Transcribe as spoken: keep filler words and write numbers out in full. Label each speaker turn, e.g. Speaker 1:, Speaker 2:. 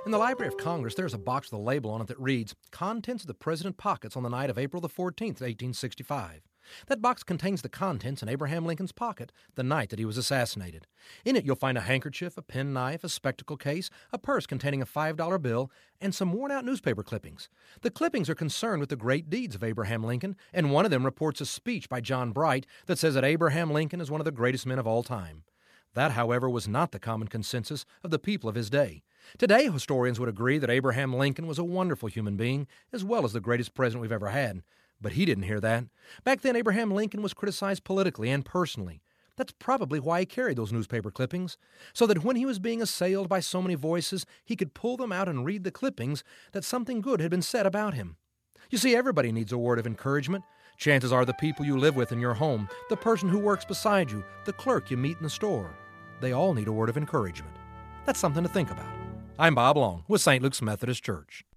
Speaker 1: In the Library of Congress, there's a box with a label on it that reads, Contents of the President's Pockets on the night of April the fourteenth, eighteen sixty-five. That box contains the contents in Abraham Lincoln's pocket the night that he was assassinated. In it, you'll find a handkerchief, a penknife, a spectacle case, a purse containing a five dollar bill, and some worn-out newspaper clippings. The clippings are concerned with the great deeds of Abraham Lincoln, and one of them reports a speech by John Bright that says that Abraham Lincoln is one of the greatest men of all time. That, however, was not the common consensus of the people of his day. Today, historians would agree that Abraham Lincoln was a wonderful human being, as well as the greatest president we've ever had. But he didn't hear that. Back then, Abraham Lincoln was criticized politically and personally. That's probably why he carried those newspaper clippings, so that when he was being assailed by so many voices, he could pull them out and read the clippings that something good had been said about him. You see, everybody needs a word of encouragement. Chances are the people you live with in your home, the person who works beside you, the clerk you meet in the store, they all need a word of encouragement. That's something to think about. I'm Bob Long with Saint Luke's Methodist Church.